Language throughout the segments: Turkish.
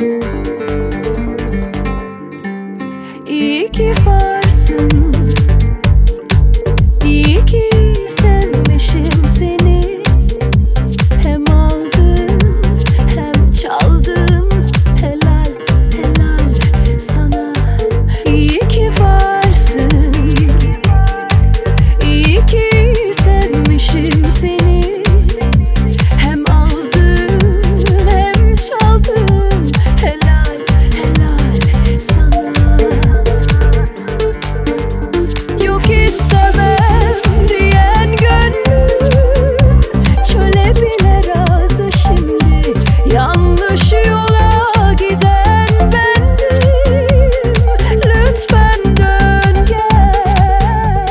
İyi ki varsın, iyi ki sevmişim seni. Hem aldın hem çaldın, helal helal sana. İyi ki varsın, iyi ki sevmişim seni. Hem aldın hem çaldın, helal helal sana. Yok istemem diyen gönlüm çöle bile razı şimdi. Yanlış yola giden bendim, lütfen dön gel.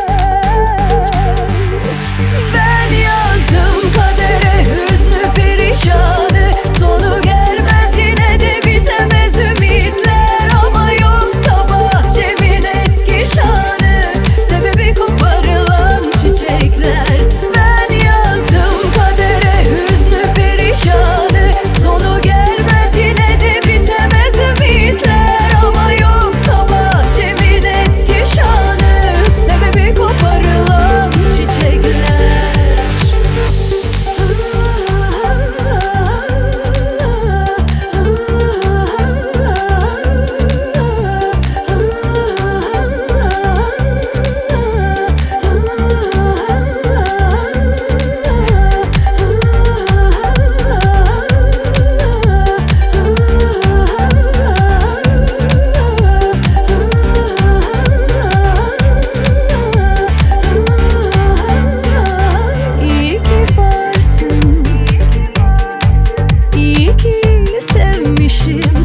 Ben yazdım kadere hüznü perişanı, sonu gelmez yine de bitemez ümitler. Ama yoksa bahçemin eski şanı, sebebi koparılan çiçekler. Ben yazdım kadere hüznü perişanı, sonu gelmez yine de bitemez ümitler. Ama yoksa bahçemin eski şanı, sebebi koparılan çiçekler. İyi ki varsın, iyi ki sevmişim